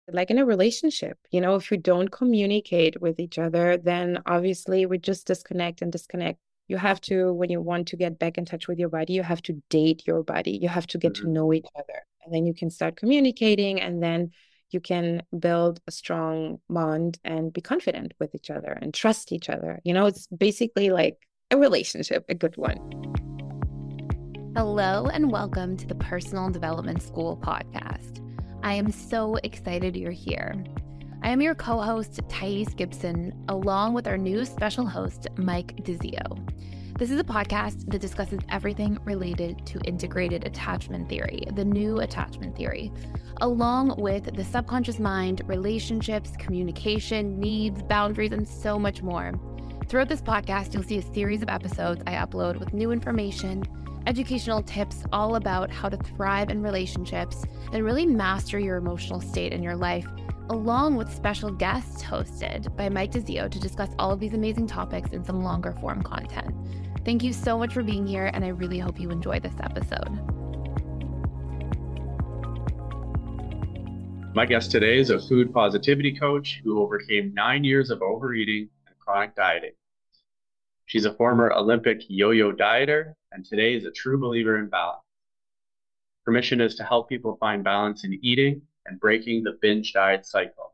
like in a relationship, if you don't communicate with each other, then obviously we just disconnect and disconnect. You have to, when you want to get back in touch with your body, you have to date your body. You have to get to Mhm. know each other. And then you can start communicating, and then you can build a strong bond and be confident with each other and trust each other. It's basically like a relationship, a good one. Hello, and welcome to the Personal Development School podcast. I am so excited you're here. I am your co-host, Thais Gibson, along with our new special host, Mike DeZio. This is a podcast that discusses everything related to integrated attachment theory, the new attachment theory, along with the subconscious mind, relationships, communication, needs, boundaries, and so much more. Throughout this podcast, you'll see a series of episodes I upload with new information, educational tips all about how to thrive in relationships and really master your emotional state in your life, along with special guests hosted by Mike DeZio to discuss all of these amazing topics in some longer form content. Thank you so much for being here, and I really hope you enjoy this episode. My guest today is a food positivity coach who overcame 9 years of overeating and chronic dieting. She's a former Olympic yo-yo dieter and today is a true believer in balance. Her mission is to help people find balance in eating and breaking the binge diet cycle.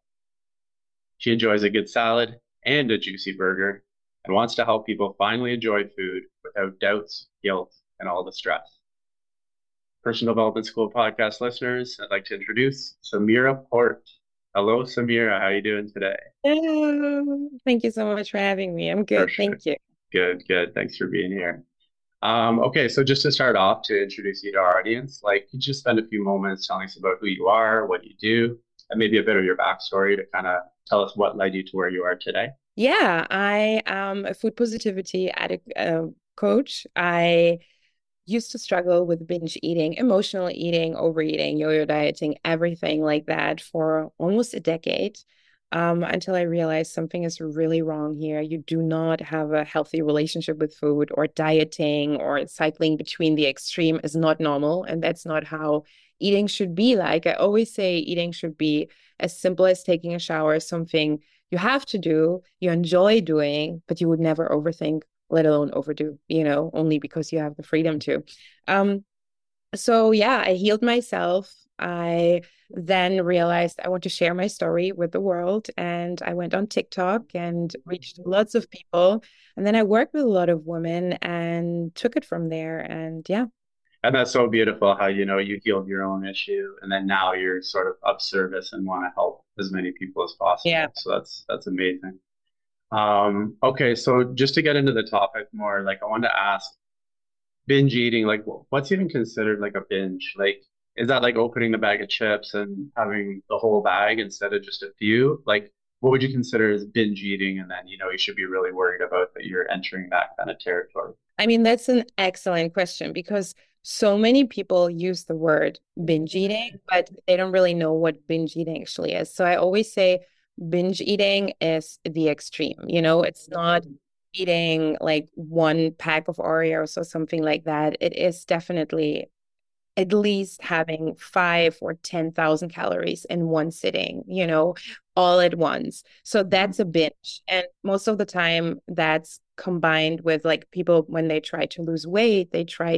She enjoys a good salad and a juicy burger and wants to help people finally enjoy food without doubts, guilt, and all the stress. Personal Development School podcast listeners, I'd like to introduce Samira Port. Hello, Samira. How are you doing today? Hello. Thank you so much for having me. I'm For good. sure. Thank you. Good, good. Thanks for being here. Okay, so just to start off, to introduce you to our audience, could you just spend a few moments telling us about who you are, what you do, and maybe a bit of your backstory to kind of tell us what led you to where you are today? Yeah, I am a food positivity addict coach. I used to struggle with binge eating, emotional eating, overeating, yo-yo dieting, everything like that for almost a decade, until I realized something is really wrong here. You do not have a healthy relationship with food, or dieting or cycling between the extreme is not normal, and that's not how eating should be. Like I always say, eating should be as simple as taking a shower, something you have to do, you enjoy doing, but you would never overthink, let alone overdo, only because you have the freedom to. Um, so yeah, I healed myself. I then realized I want to share my story with the world, and I went on TikTok and reached lots of people. And then I worked with a lot of women and took it from there. And yeah, And that's so beautiful how, you healed your own issue and then now you're sort of of service and want to help as many people as yeah. possible. So that's amazing. Okay, so just to get into the topic more, I wanted to ask binge eating, what's even considered like a binge? Is that like opening the bag of chips and having the whole bag instead of just a few? What would you consider as binge eating? And then, you should be really worried about that you're entering that kind of territory. I mean, that's an excellent question because so many people use the word binge eating, but they don't really know what binge eating actually is. So I always say binge eating is the extreme. It's not eating like one pack of Oreos or something like that. It is definitely at least having 5 or 10,000 calories in one sitting, all at once. So Mhm. that's a binge. And most of the time, that's combined with like people when they try to lose weight,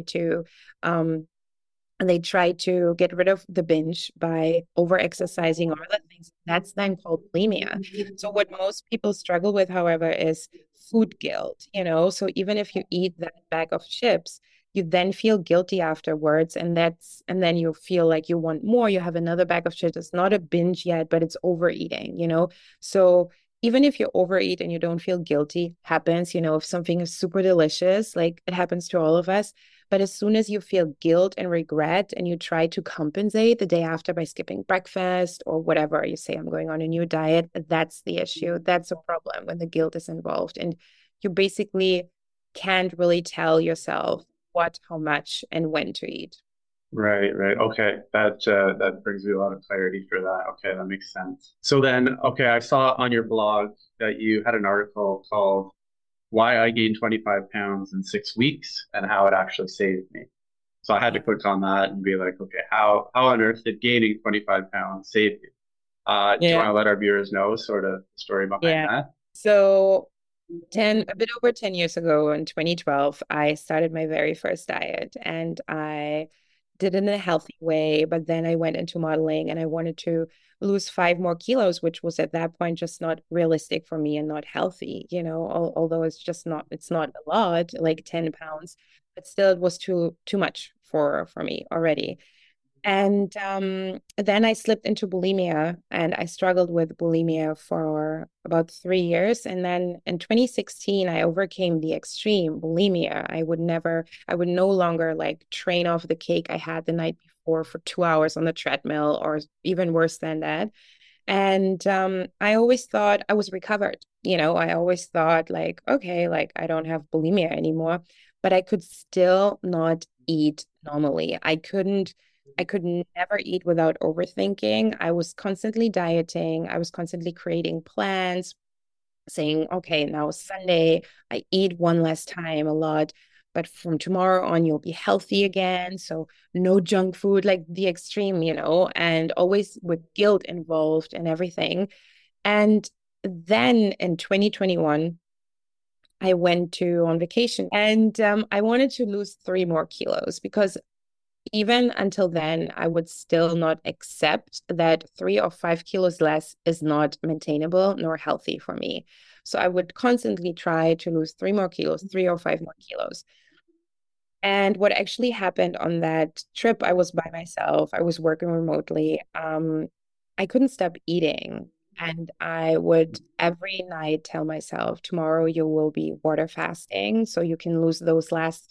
um, they try to get rid of the binge by over exercising or other things. That's then called bulimia. So what most people struggle with, however, is food guilt, So even if you eat that bag of chips, you then feel guilty afterwards, and then you feel like you want more. You have another bag of chips. It's not a binge yet, but it's overeating. So even if you overeat and you don't feel guilty, happens, if something is super delicious, like it happens to all of us, but as soon as you feel guilt and regret and you try to compensate the day after by skipping breakfast or whatever, you say, I'm going on a new diet, that's the issue. That's a problem when the guilt is involved. And you basically can't really tell yourself what, how much, and when to eat. Right, right. Okay. That brings me a lot of clarity for that. Okay, that makes sense. So then, okay, I saw on your blog that you had an article called Why I Gained 25 Pounds in 6 weeks and How It Actually Saved Me. So I had to click on that and be like, okay, how on earth did gaining 25 pounds save you? Do you Yeah. want to let our viewers know sort of the story behind Yeah. that? So a bit over 10 years ago in 2012, I started my very first diet and I did it in a healthy way. But then I went into modeling and I wanted to lose 5 more kilos, which was at that point just not realistic for me and not healthy, although it's not a lot, like 10 pounds, but still it was too much for me already. And then I slipped into bulimia and I struggled with bulimia for about 3 years. And then in 2016, I overcame the extreme bulimia. I would no longer like train off the cake I had the night before for 2 hours on the treadmill or even worse than that. And I always thought I was recovered. I always thought like, okay, like I don't have bulimia anymore, but I could still not eat normally. I could never eat without overthinking. I was constantly dieting. I was constantly creating plans, saying, okay, now Sunday, I eat one less time a lot, but from tomorrow on, you'll be healthy again. So no junk food, like the extreme, and always with guilt involved and everything. And then in 2021, I went to on vacation and I wanted to lose 3 more kilos because even until then, I would still not accept that 3 or 5 kilos less is not maintainable nor healthy for me. So I would constantly try to lose 3 more kilos, 3 or 5 more kilos. And what actually happened on that trip, I was by myself, I was working remotely. I couldn't stop eating. And I would every night tell myself, tomorrow you will be water fasting so you can lose those last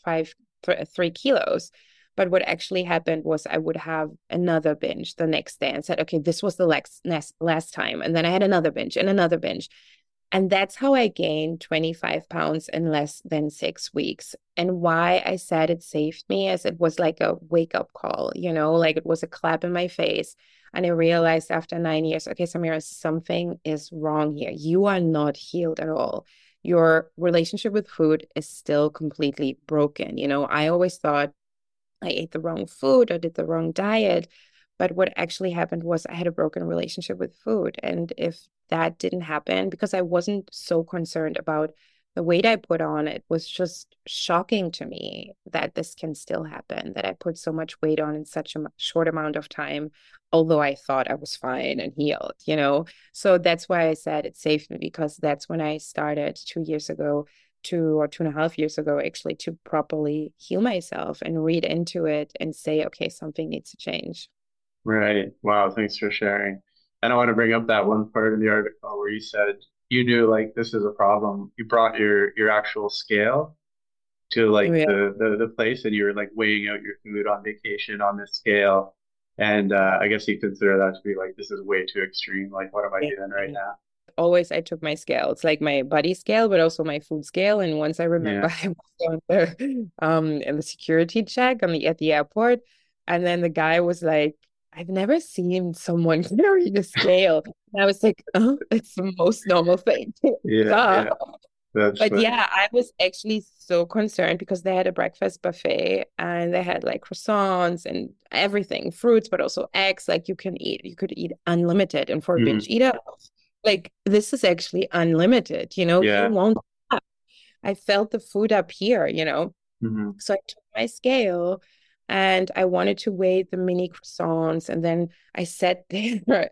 3 kilos. But what actually happened was I would have another binge the next day and said, okay, this was the last time. And then I had another binge and another binge. And that's how I gained 25 pounds in less than 6 weeks. And why I said it saved me is it was like a wake up call, like it was a clap in my face. And I realized after 9 years, okay, Samira, something is wrong here. You are not healed at all. Your relationship with food is still completely broken. I always thought I ate the wrong food, I did the wrong diet. But what actually happened was I had a broken relationship with food. And if that didn't happen, because I wasn't so concerned about the weight I put on, it was just shocking to me that this can still happen, that I put so much weight on in such a short amount of time, although I thought I was fine and healed. So that's why I said it saved me, because that's when I started 2 years ago 2 or 2.5 years ago, actually, to properly heal myself and read into it and say, okay, something needs to change. Right. Wow. Thanks for sharing. And I want to bring up that one part of the article where you said you knew like this is a problem. You brought your actual scale to like Yeah. the place and you were like weighing out your food on vacation on this scale. And I guess you consider that to be like this is way too extreme. Like what am I doing right now? Always I took my scale. It's like my body scale, but also my food scale. And once I remember Yeah. I was on the in the security check at the airport, and then the guy was like, I've never seen someone carry the scale. And I was like, oh, it's the most normal thing. Yeah. Duh. Yeah. That's But funny. yeah, I was actually so concerned because they had a breakfast buffet and they had like croissants and everything, fruits, but also eggs. Like you could eat unlimited. And for a binge Hmm. eater, like this is actually unlimited, you Yeah. won't stop. I felt the food up here. Hmm. So I took my scale and I wanted to weigh the mini croissants. And then I sat there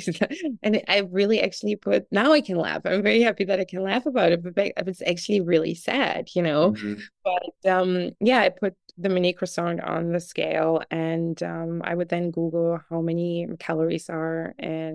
and I really actually now I can laugh. I'm very happy that I can laugh about it, but it's actually really sad. Hmm. But yeah, I put the mini croissant on the scale and I would then Google how many calories are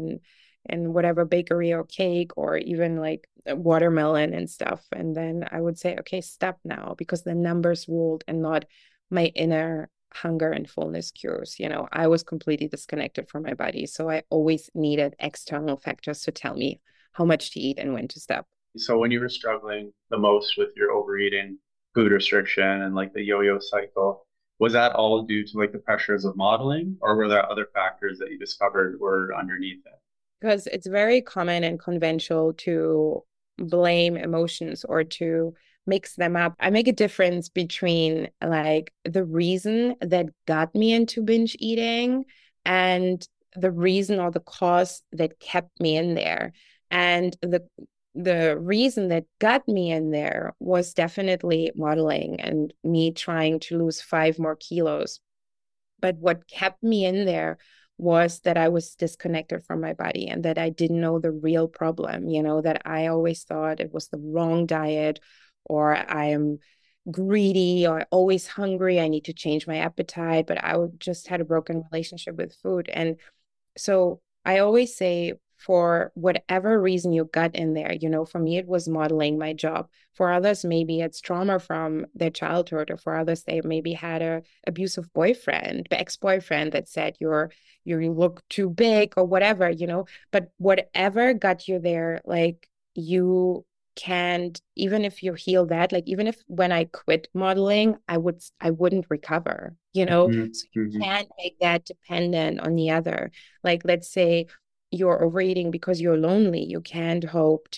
in whatever bakery or cake or even like watermelon and stuff. And then I would say, okay, stop now, because the numbers ruled and not my inner hunger and fullness cures. I was completely disconnected from my body. So I always needed external factors to tell me how much to eat and when to stop. So when you were struggling the most with your overeating, food restriction, and like the yo-yo cycle, was that all due to like the pressures of modeling, or were there other factors that you discovered were underneath it? Because it's very common and conventional to blame emotions or to mix them up. I make a difference between like the reason that got me into binge eating and the reason or the cause that kept me in there. And the reason that got me in there was definitely modeling and me trying to lose 5 more kilos. But what kept me in there was that I was disconnected from my body and that I didn't know the real problem, that I always thought it was the wrong diet, or I am greedy or always hungry. I need to change my appetite, but I just had a broken relationship with food. And so I always say, for whatever reason you got in there, for me, it was modeling, my job. For others, maybe it's trauma from their childhood, or for others, they maybe had a abusive boyfriend, ex-boyfriend that said you look too big or whatever, but whatever got you there, like, you can't, even if you heal that, like, even if when I quit modeling, I wouldn't recover, so you Mm-hmm. can't make that dependent on the other. Like, let's say you're overeating because you're lonely. You can't hope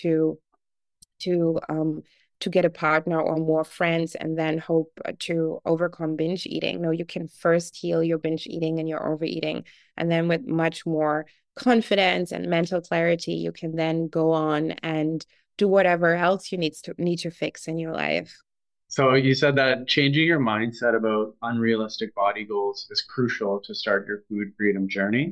to um to get a partner or more friends and then hope to overcome binge eating. No, you can first heal your binge eating and your overeating, and then with much more confidence and mental clarity, you can then go on and do whatever else you need to fix in your life. So you said that changing your mindset about unrealistic body goals is crucial to start your food freedom journey.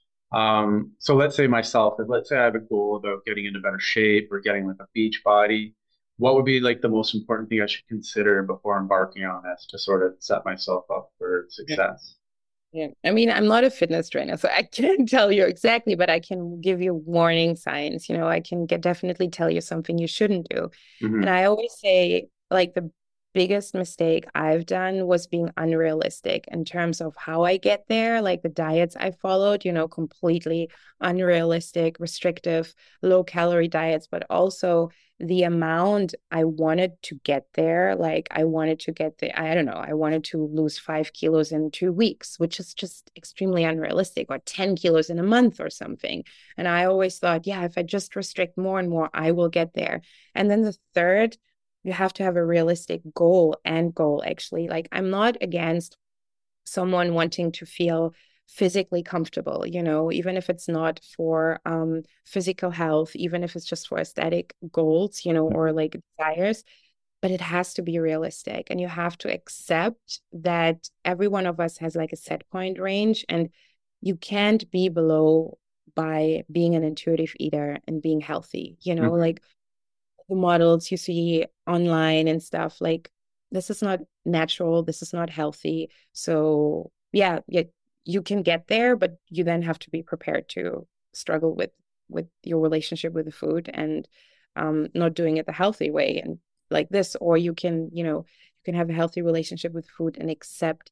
So let's say myself, if let's say I have a goal about getting into better shape or getting like a beach body, what would be like the most important thing I should consider before embarking on this to sort of set myself up for success? Yeah. I mean, I'm not a fitness trainer, so I can't tell you exactly, but I can give you warning signs. I can definitely tell you something you shouldn't do. And Hmm. I always say, like, the biggest mistake I've done was being unrealistic in terms of how I get there. Like, the diets I followed, completely unrealistic, restrictive, low calorie diets, but also the amount I wanted to get there. Like, I wanted to get there, I don't know, I wanted to lose 5 kilos in 2 weeks, which is just extremely unrealistic, or 10 kilos in a month or something. And I always thought, yeah, if I just restrict more and more, I will get there. And then the third, you have to have a realistic goal actually. Like, I'm not against someone wanting to feel physically comfortable, even if it's not for physical health, even if it's just for aesthetic goals, or like desires, but it has to be realistic. And you have to accept that every one of us has like a set point range, and you can't be below by being an intuitive eater and being healthy, Hmm. like the models you see online and stuff, like, this is not natural, this is not healthy. So yeah, you can get there, but you then have to be prepared to struggle with your relationship with the food, and not doing it the healthy way and like this. Or you can have a healthy relationship with food and accept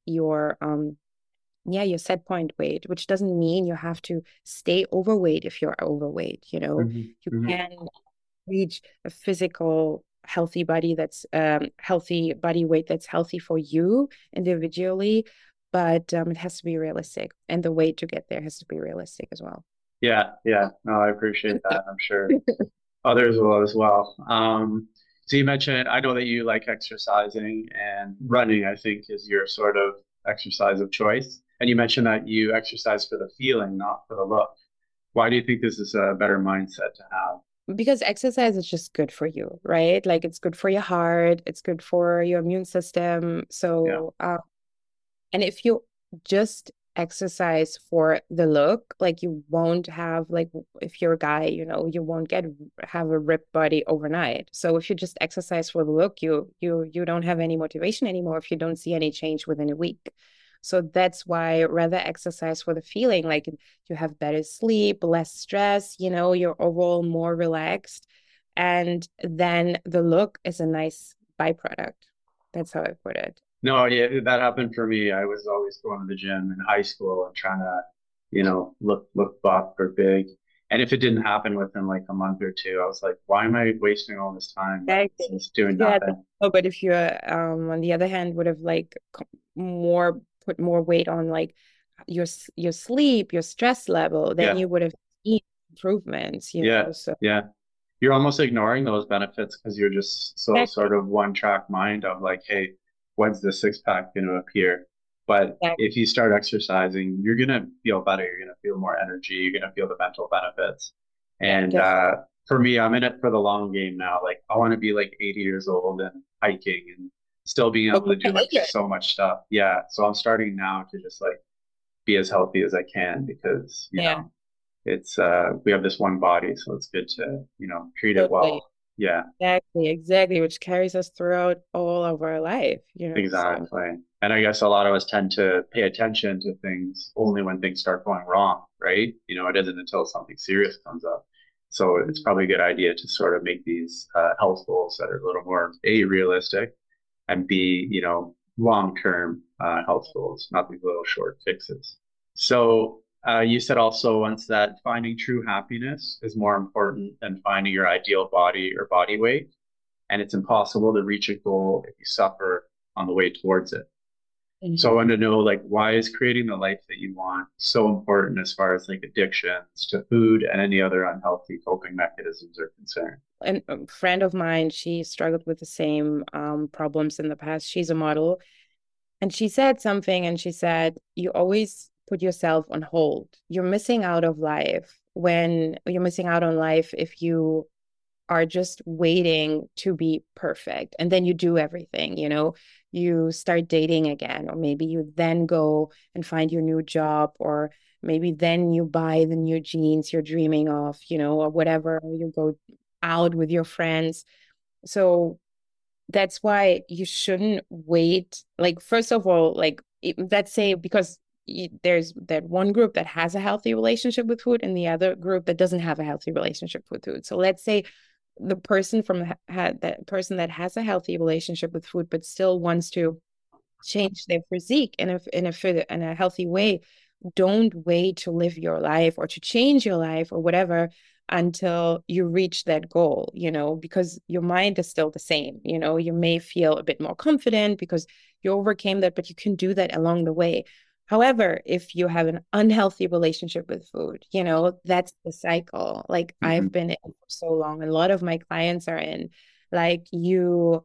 your set point weight, which doesn't mean you have to stay overweight. If you're overweight, Hmm. you Hmm. can reach a physical healthy body, that's healthy body weight, that's healthy for you individually, but it has to be realistic, and the way to get there has to be realistic as well. Yeah, yeah. No, I appreciate that. I'm sure others will as well. So you mentioned, I know that you like exercising, and running, I think, is your sort of exercise of choice. And you mentioned that you exercise for the feeling, not for the look. Why do you think this is a better mindset to have? Because exercise is just good for you, right? Like, it's good for your heart, it's good for your immune system. Yeah. So and if you just exercise for the look, like, you won't have, like, if you're a guy, you won't have a ripped body overnight. So if you just exercise for the look, you don't have any motivation anymore if you don't see any change within a week. So that's why rather exercise for the feeling, like, you have better sleep, less stress, you're overall more relaxed. And then the look is a nice byproduct. That's how I put it. No, yeah, that happened for me. I was always going to the gym in high school and trying to, look buff or big. And if it didn't happen within like a month or two, I was like, why am I wasting all this time? Like, it's Exactly. just doing If you had nothing. but if you on the other hand would have like more put more weight on, like, your sleep, your stress level, then Yeah, you would have seen improvements, yeah, so yeah. You're almost ignoring those benefits because you're just so exactly. sort of one track mind of like, hey, when's the six pack going to appear? But Exactly. if you start exercising, you're going to feel better. You're going to feel more energy. You're going to feel the mental benefits. Yeah, And definitely. for me, I'm in it for the long game now. Like I want to be like 80 years old and hiking and still being able to do like Okay. so much stuff. Yeah. So I'm starting now to just like be as healthy as I can because, Yeah, it's we have this one body, so it's good to, treat it totally. well. Yeah. Exactly, which carries us throughout all of our life, so Exactly. And I guess a lot of us tend to pay attention to things only when things start going wrong, right? It isn't until something serious comes up. So it's probably a good idea to sort of make these health goals that are a little more A, realistic, and B, long-term health goals, not these little short fixes. So you said also once that finding true happiness is more important than finding your ideal body or body weight, and it's impossible to reach a goal if you suffer on the way towards it. So I Mhm. wanted to know, like, why is creating the life that you want so important as far as like addictions to food and any other unhealthy coping mechanisms are concerned? And a friend of mine, she struggled with the same problems in the past. She's a model, and she said something, and she said, "You always put yourself on hold. You're missing out of life when you're missing out on life if you are just waiting to be perfect. And then you do everything, you start dating again, or maybe you then go and find your new job, or maybe then you buy the new jeans you're dreaming of, or whatever, or you go out with your friends. So that's why you shouldn't wait. Like, first of all, like, let's say, because there's that one group that has a healthy relationship with food and the other group that doesn't have a healthy relationship with food. So let's say the person that person that has a healthy relationship with food but still wants to change their physique in a healthy way. Don't wait to live your life or to change your life or whatever until you reach that goal, because your mind is still the same. You may feel a bit more confident because you overcame that, but you can do that along the way. However, if you have an unhealthy relationship with food, that's the cycle. Like, I've Mhm. been in for so long, and a lot of my clients are in. Like, you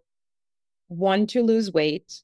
want to lose weight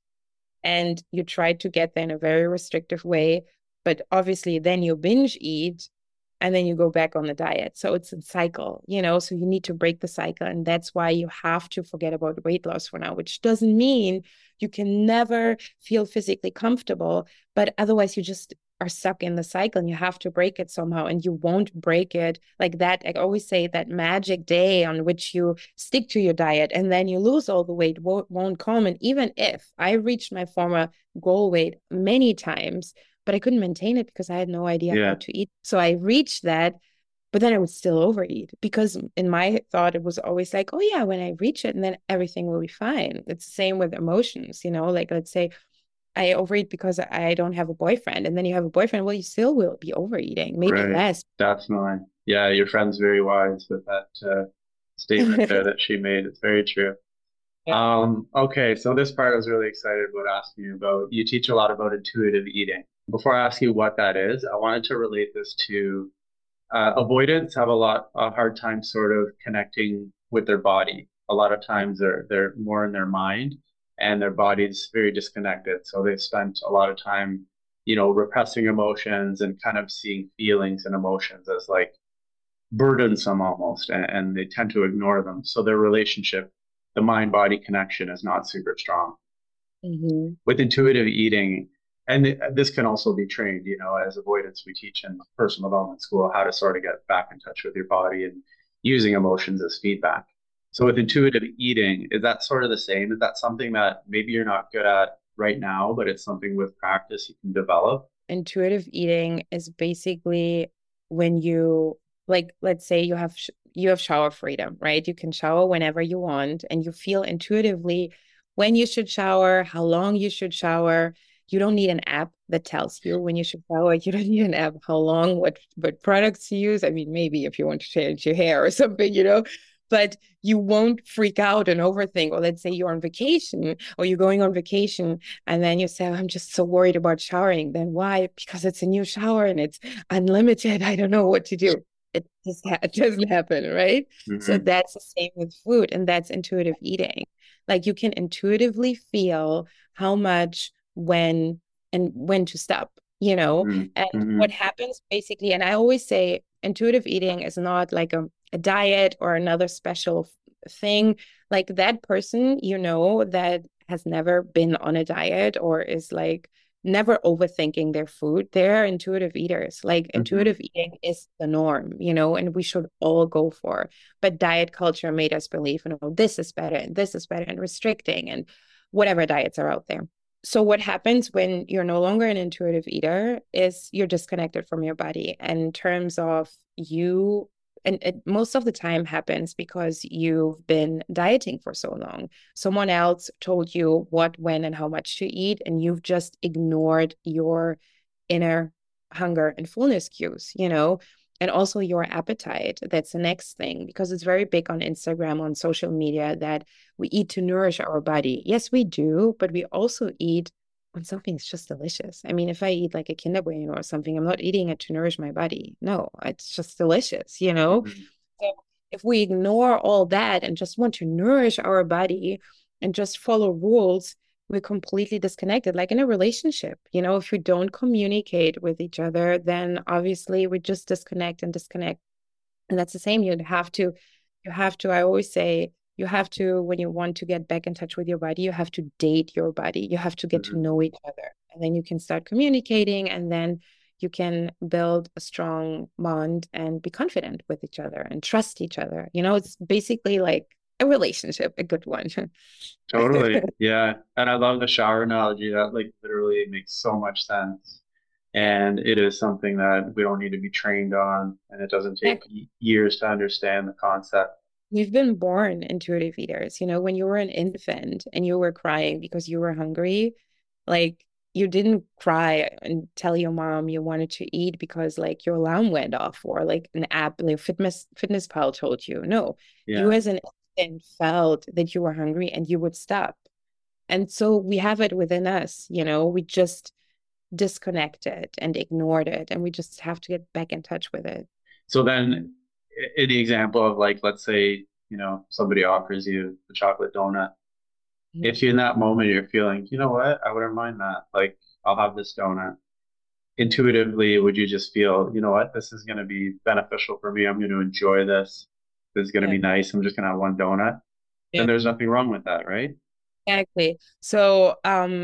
and you try to get there in a very restrictive way, but obviously then you binge eat and then you go back on the diet. So it's a cycle, so you need to break the cycle. And that's why you have to forget about weight loss for now, which doesn't mean you can never feel physically comfortable, but otherwise you just are stuck in the cycle and you have to break it somehow, and you won't break it like that. I always say that magic day on which you stick to your diet and then you lose all the weight won't come. And even if I reached my former goal weight many times, but I couldn't maintain it because I had no idea how Yeah. to eat. So I reached that, but then I would still overeat because in my thought, it was always like, oh yeah, when I reach it and then everything will be fine. It's the same with emotions, like, let's say I overeat because I don't have a boyfriend, and then you have a boyfriend, well, you still will be overeating, maybe Right. less. Definitely. Yeah, your friend's very wise with that statement there that she made. It's very true. Yeah. Okay, so this part I was really excited about asking you about. You teach a lot about intuitive eating. Before I ask you what that is, I wanted to relate this to avoidants have a hard time sort of connecting with their body. A lot of times they're more in their mind and their body's very disconnected. So they've spent a lot of time, repressing emotions and kind of seeing feelings and emotions as like burdensome almost, and they tend to ignore them. So their relationship, the mind-body connection is not super strong. Hmm. With intuitive eating, and this can also be trained, as avoidance, we teach in personal development school how to sort of get back in touch with your body and using emotions as feedback. So with intuitive eating, is that sort of the same? Is that something that maybe you're not good at right now, but it's something with practice you can develop? Intuitive eating is basically when you, like, let's say you have shower freedom, right? You can shower whenever you want, and you feel intuitively when you should shower, how long you should shower. You don't need an app that tells you when you should shower. You don't need an app how long, what products to use. I mean, maybe if you want to change your hair or something, but you won't freak out and overthink. Or let's say you're on vacation, or you're going on vacation, and then you say, I'm just so worried about showering. Then why? Because it's a new shower and it's unlimited. I don't know what to do. It doesn't happen, right? So Mm-hmm. that's the same with food, and that's intuitive eating. Like, you can intuitively feel how much when and when to stop, you know? And Mm-hmm. what happens basically, and I always say intuitive eating is not like a diet or another special thing. Like that person, you know, that has never been on a diet or is like never overthinking their food, they're intuitive eaters. Like Mm-hmm. intuitive eating is the norm, you know, and we should all go for. But diet culture made us believe, you know, this is better and this is better and restricting and whatever diets are out there. So what happens when you're no longer an intuitive eater is you're disconnected from your body. And in terms of you, and it most of the time happens because you've been dieting for so long. Someone else told you what, when, and how much to eat, and you've just ignored your inner hunger and fullness cues, you know, and also your appetite. That's the next thing, because it's very big on Instagram, on social media, that we eat to nourish our body. Yes, we do, but we also eat when something's just delicious. I mean, if I eat like a Kinder Bueno or something, I'm not eating it to nourish my body. No, it's just delicious, you know? Mm-hmm. So if we ignore all that and just want to nourish our body and just follow rules, we're completely disconnected. Like in a relationship, you know, if we don't communicate with each other, then obviously we just disconnect and disconnect. And that's the same. I always say, you have to, when you want to get back in touch with your body, you have to date your body. You have to get to Mm-hmm. know each other. And then you can start communicating, and then you can build a strong bond and be confident with each other and trust each other. You know, it's basically like a relationship, a good one. Totally. Yeah. And I love the shower analogy. That like literally makes so much sense. And it is something that we don't need to be trained on, and it doesn't take years to understand the concept. We've been born intuitive eaters. You know, when you were an infant and you were crying because you were hungry, like you didn't cry and tell your mom you wanted to eat because like your alarm went off or like an app, like Fitness Pal told you. No, you Yeah. as an infant felt that you were hungry and you would stop. And so we have it within us, you know, we just disconnected and ignored it, and we just have to get back in touch with it. So then, in the example of like, let's say, somebody offers you the chocolate donut. Mhm. If you in that moment you're feeling, you know what, I wouldn't mind that. Like, I'll have this donut. Intuitively, would you just feel, you know what, this is going to be beneficial for me. I'm going to enjoy this. This is going to Yeah. be nice. I'm just going to have one donut. Then Yeah. there's nothing wrong with that, right? Exactly. So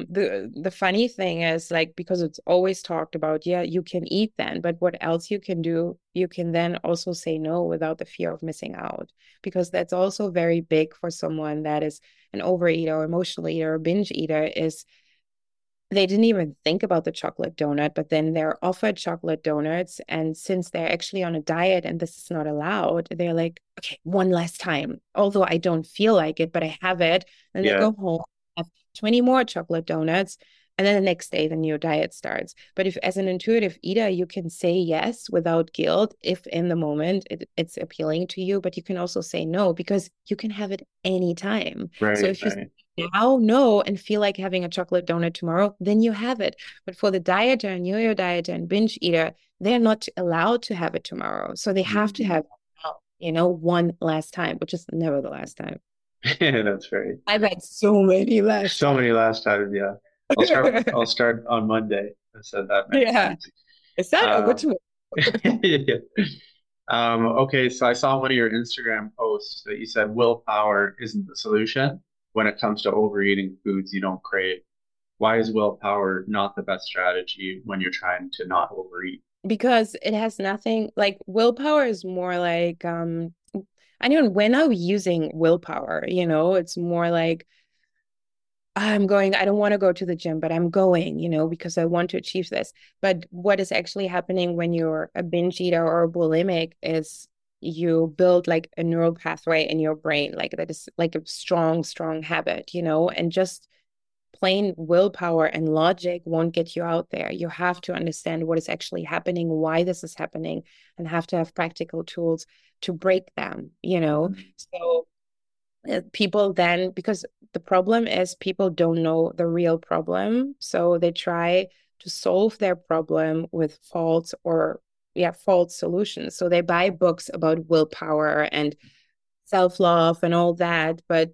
the funny thing is, like, because it's always talked about, yeah, you can eat then, but what else you can do, you can then also say no without the fear of missing out, because that's also very big for someone that is an overeater or emotional eater or binge eater, is they didn't even think about the chocolate donut, but then they're offered chocolate donuts. And since they're actually on a diet and this is not allowed, they're like, okay, one last time. Although I don't feel like it, but I have it. And they Yeah. go home, have 20 more chocolate donuts. And then the next day, the new diet starts. But if, as an intuitive eater, you can say yes without guilt, if in the moment it's appealing to you, but you can also say no because you can have it anytime. So Right, if you right. now know and feel like having a chocolate donut tomorrow, then you have it. But for the dieter and yo-yo dieter and binge eater, they're not allowed to have it tomorrow. So they have to Mhm. have, you know, one last time, which is never the last time. That's right. I've had so many last So many times. last times, yeah. I'll start on Monday. I said that many Yeah. times. Is that over Um, to yeah. Okay, so I saw one of your Instagram posts that you said willpower isn't the solution when it comes to overeating foods you don't crave. Why is willpower not the best strategy when you're trying to not overeat? because it has nothing like willpower is more like I don't when I'm using willpower, you know, it's more like I don't want to go to the gym, but I'm going, you know, because I want to achieve this. But what is actually happening when you're a binge eater or a bulimic is you build like a neural pathway in your brain, like that is like a strong, strong habit, you know, and just plain willpower and logic won't get you out there. You have to understand what is actually happening, why this is happening, and have to have practical tools to break them, you know. Mhm. So people then, because the problem is people don't know the real problem, so they try to solve their problem with false solutions. So they buy books about willpower and self-love and all that, but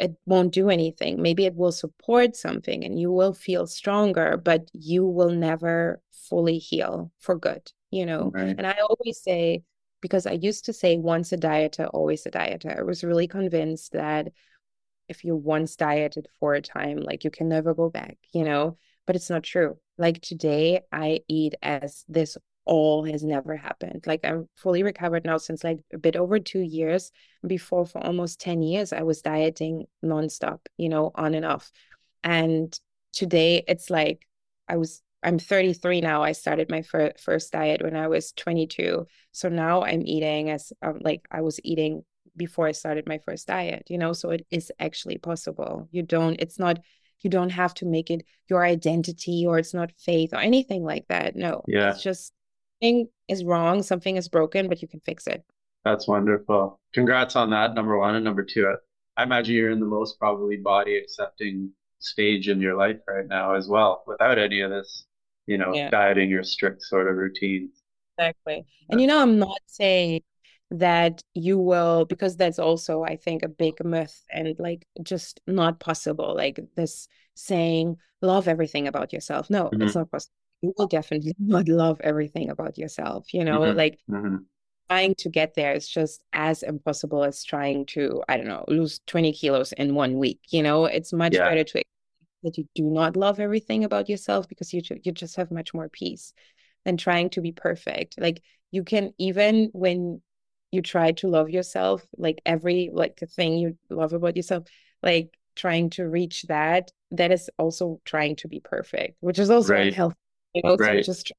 it won't do anything. Maybe it will support something and you will feel stronger, but you will never fully heal for good, you know? Right. And I always say, because I used to say once a dieter, always a dieter. I was really convinced that if you once dieted for a time, like you can never go back, you know? But it's not true. Like today, I eat as this all has never happened. Like I'm fully recovered now since like a bit over 2 years. Before, for almost 10 years, I was dieting nonstop, you know, on and off. And today it's like I'm 33 now. I started my first diet when I was 22. So now I'm eating as like I was eating before I started my first diet, you know, so it is actually possible. You don't have to make it your identity, or it's not faith or anything like that. No, Yeah, it's just something is wrong, something is broken, but you can fix it. that's wonderful. Congrats on that, number one. And number two, I imagine you're in the most probably body accepting stage in your life right now as well, without any of this, Yeah. dieting or strict sort of routines. Exactly. And That's I'm not saying that you will, because that's also, I think, a big myth and like just not possible. Like this saying, love everything about yourself. No, it's hmm not possible. You will definitely not love everything about yourself, hmm like hmm trying to get there is just as impossible as trying to, I don't know, lose 20 kilos in 1 week. It's much Yeah, better to that you do not love everything about yourself, because you just have much more peace than trying to be perfect. Like you can, even when you try to love yourself, like every like the thing you love about yourself, like trying to reach that is also trying to be perfect, which is also right, unhealthy, so right, just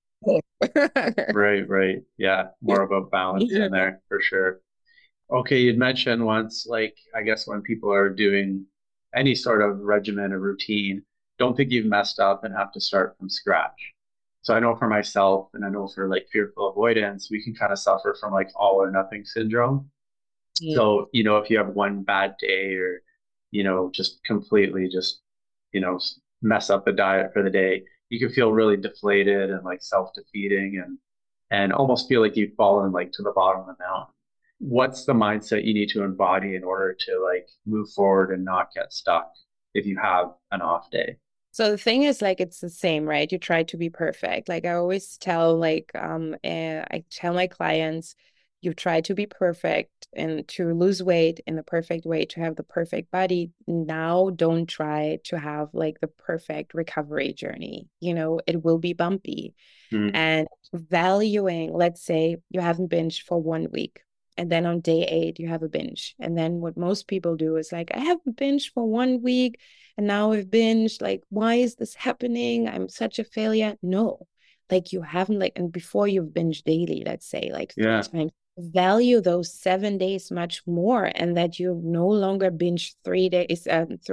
right. Yeah, more about balance in yeah. there for sure. Okay, you'd mentioned once, like, I guess when people are doing any sort of regimen or routine, don't think you've messed up and have to start from scratch. So I know for myself, and I know for like fearful avoidance, we can kind of suffer from like all or nothing syndrome. Mm. So, if you have one bad day or, just completely just, mess up the diet for the day, you can feel really deflated and like self-defeating and almost feel like you've fallen like to the bottom of the mountain. What's the mindset you need to embody in order to like move forward and not get stuck if you have an off day? So the thing is, like, it's the same, right? You try to be perfect. Like I always tell, I tell my clients, you try to be perfect and to lose weight in the perfect way, to have the perfect body. Now, don't try to have like the perfect recovery journey. It will be bumpy. Mm, And valuing, let's say you haven't binged for 1 week. And then on day 8, you have a binge. And then what most people do is like, I haven't binged for 1 week and now I've binged. Like, why is this happening? I'm such a failure. No, like you haven't, like, and before you've binged daily, let's say like three yeah. times, value those 7 days much more, and that you no longer binge 3 days,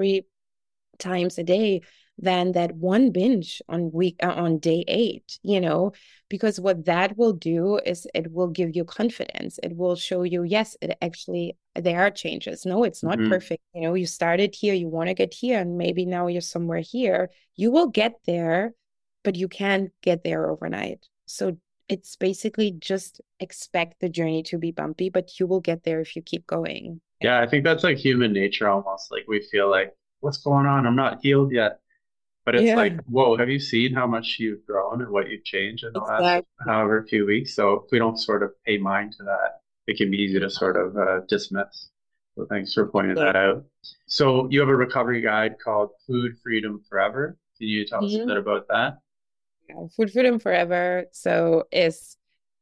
3 times a day than that one binge on day 8, because what that will do is it will give you confidence. It will show you, yes, it actually, there are changes. No, it's not hmm perfect. You started here, you want to get here, and maybe now you're somewhere here. You will get there, but you can't get there overnight. So it's basically just expect the journey to be bumpy, but you will get there if you keep going. Yeah, I think that's like human nature almost. Like we feel like, what's going on? I'm not healed yet. But it's like, Yeah, whoa, have you seen how much you've grown and what you've changed in the last exactly. however few weeks? So if we don't sort of pay mind to that, it can be easy to sort of dismiss. So thanks for pointing that out. So you have a recovery guide called Food Freedom Forever. Can you tell us a bit Mhm. about that? Yeah, Food Freedom Forever. So it's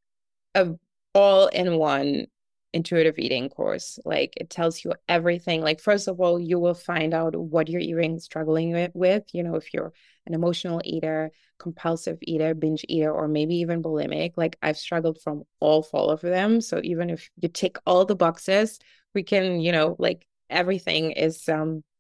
a all-in-one intuitive eating course. Like it tells you everything. Like first of all, you will find out what you're eating struggling with, if you're an emotional eater, compulsive eater, binge eater, or maybe even bulimic. Like I've struggled from all four of them. So even if you tick all the boxes, we can, like everything is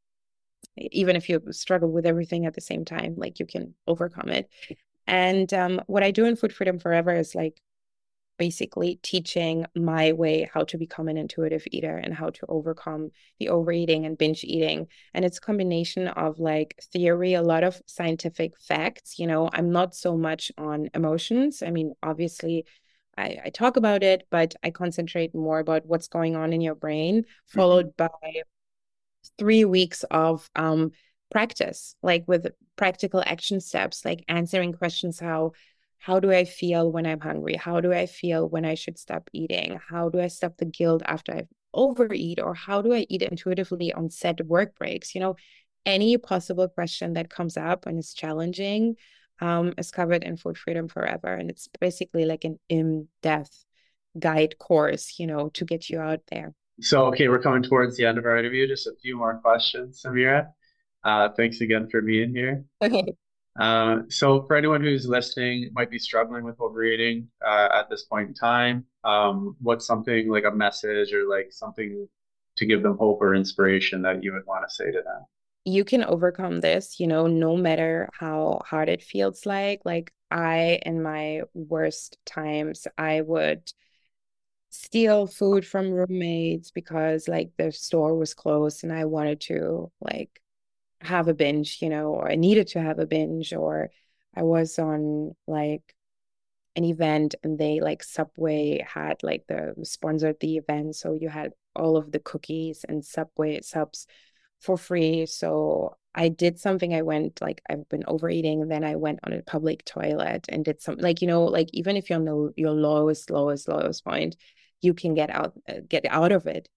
even if you struggle with everything at the same time, like you can overcome it. And what I do in Food Freedom Forever is like basically teaching my way how to become an intuitive eater and how to overcome the overeating and binge eating. And it's a combination of like theory, a lot of scientific facts. I'm not so much on emotions. I mean, obviously, I talk about it, but I concentrate more about what's going on in your brain, hmm followed by 3 weeks of practice, like with practical action steps, like answering questions. How do I feel when I'm hungry? How do I feel when I should stop eating? How do I stop the guilt after I overeat? Or how do I eat intuitively on set work breaks? Any possible question that comes up and is challenging is covered in Food Freedom Forever. And it's basically like an in-depth guide course, to get you out there. So, okay, we're coming towards the end of our interview. Just a few more questions, Samira. Thanks again for being here. Okay. So for anyone who's listening, might be struggling with overeating at this point in time, what's something like a message or like something to give them hope or inspiration that you would want to say to them? You can overcome this, no matter how hard it feels like. Like in my worst times, I would steal food from roommates because like the store was closed and I wanted to like have a binge, or I needed to have a binge, or I was on like an event and they like Subway had like sponsored the event. So you had all of the cookies and Subway subs for free. So I did something. I've been overeating, and then I went on a public toilet and did something like, like even if you're on your lowest point, you can get out of it,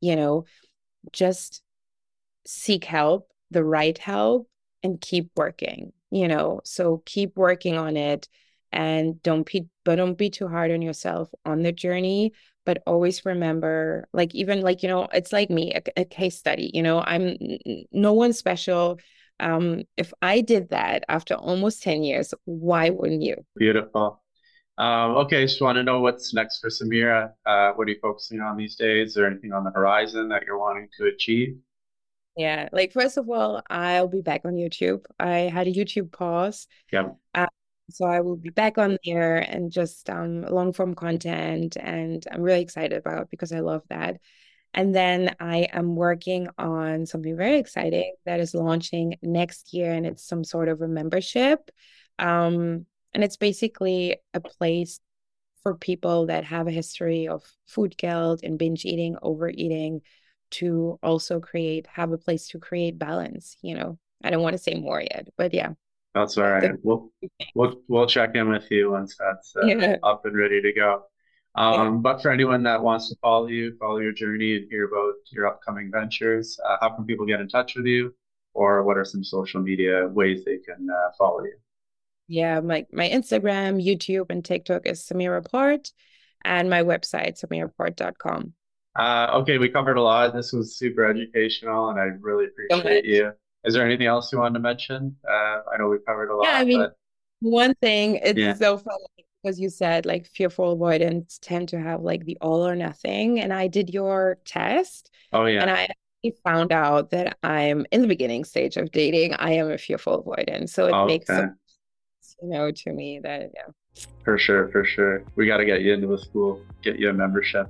just seek help, the right help, and keep working, so keep working on it, and don't be too hard on yourself on the journey, but always remember, like, even like, it's like me, a case study, I'm no one special. If I did that after almost 10 years, why wouldn't you? Beautiful. Okay, just want to know what's next for Samira. What are you focusing on these days? Is there anything on the horizon that you're wanting to achieve? Yeah, like first of all, I'll be back on YouTube. I had a YouTube pause. Yeah. So I will be back on there and just long form content, and I'm really excited about it because I love that. And then I am working on something very exciting that is launching next year, and it's some sort of a membership. And it's basically a place for people that have a history of food guilt and binge eating, overeating, to also have a place to create balance. I don't want to say more yet, but yeah. That's all right. We'll check in with you once that's up and ready to go. But for anyone that wants to follow your journey and hear about your upcoming ventures, how can people get in touch with you, or what are some social media ways they can follow you? Yeah, my Instagram, YouTube, and TikTok is Samira Part, and my website, samirapart.com. Okay, we covered a lot. This was super educational, and I really appreciate you. Is there anything else you wanted to mention? I know we covered a lot. Yeah, I mean, one thing, it's so funny because you said like fearful avoidance tend to have like the all or nothing. And I did your test. Oh, yeah. And I found out that I'm in the beginning stage of dating. I am a fearful avoidant. So it makes sense, to me that, yeah. For sure. We got to get you into the school, get you a membership.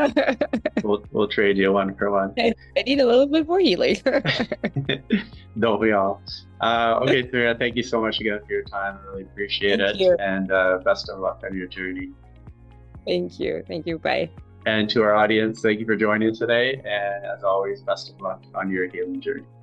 We'll trade you one for one. I need a little bit more healing. Don't we all? Okay, Samira, thank you so much again for your time. I really appreciate it. You. And best of luck on your journey. Thank you. Bye. And to our audience, thank you for joining us today. And as always, best of luck on your healing journey.